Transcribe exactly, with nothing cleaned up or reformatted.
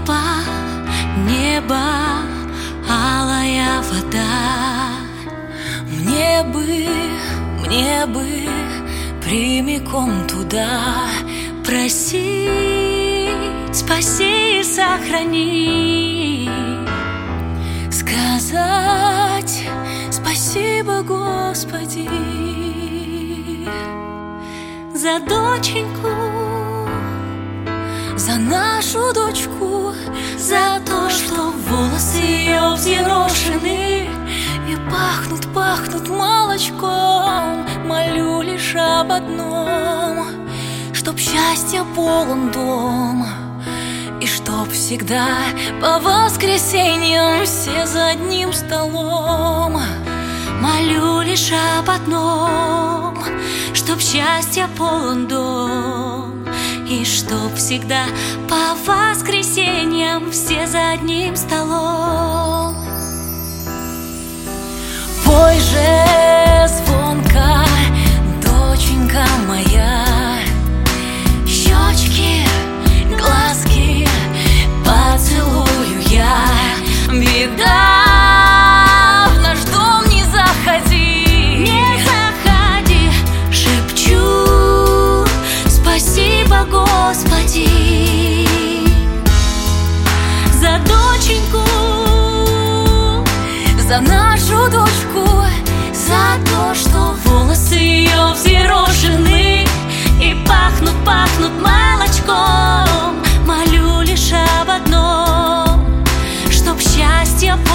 Небо, небо, алая вода. Мне бы, мне бы прямиком туда просить, спаси и сохрани, сказать спасибо, Господи, за доченьку, за нашу дочку, за то, что волосы ее взъерошены и пахнут, пахнут молочком. Молю лишь об одном, чтоб счастья полон дом, и чтоб всегда по воскресеньям все за одним столом. Молю лишь об одном, чтоб счастья полон дом, и чтоб всегда по воскресеньям все за одним столом. Пой же звонко, доченька моя, щечки, глазки поцелую я. Беда, в наш дом не заходи, не заходи. Шепчу спасибо, Господи, за доченьку, за нашу дочку, за то, что волосы ее взъерошены и пахнут, пахнут молочком. Молю лишь об одном, чтоб счастье